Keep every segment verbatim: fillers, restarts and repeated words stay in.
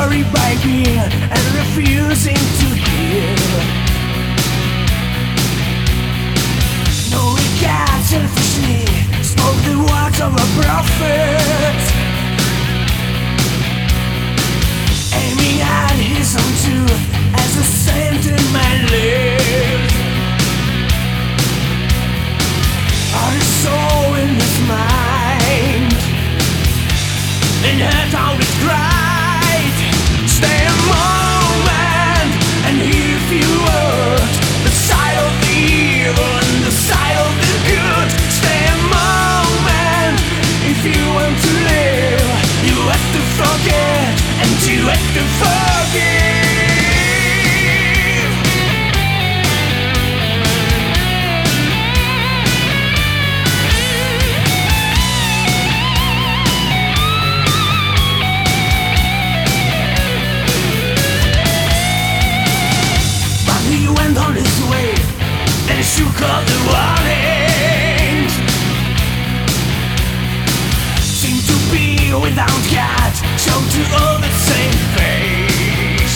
worried by fear and refusing to hear. No regard, selfishly spoke the words of a prophet, aiming at his own truth as a saint in my lips. Heart and soul in his mind, in her tongue it cried, stay a moment and hear a few words, the side of the evil and the side of the good. Stay a moment if you want to live. You have to forget and you have to forgive. On his way and shook off the warnings, seemed to be without God, shown to all the same face,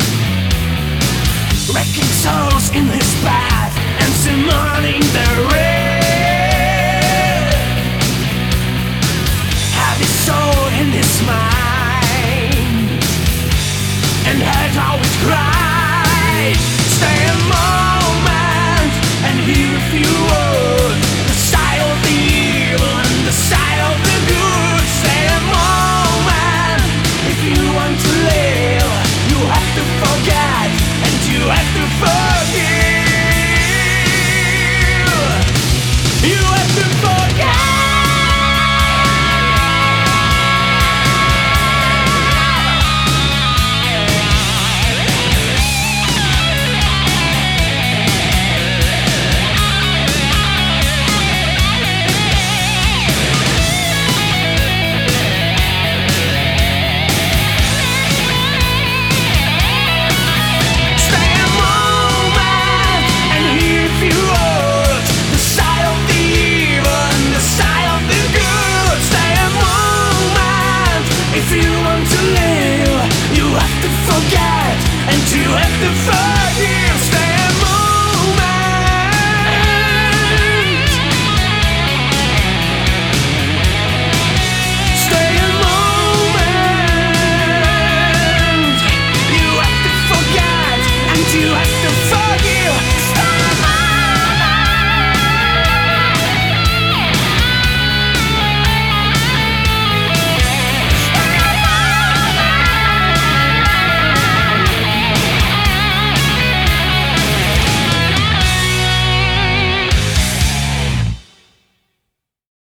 wrecking souls in his path and summoning the rain.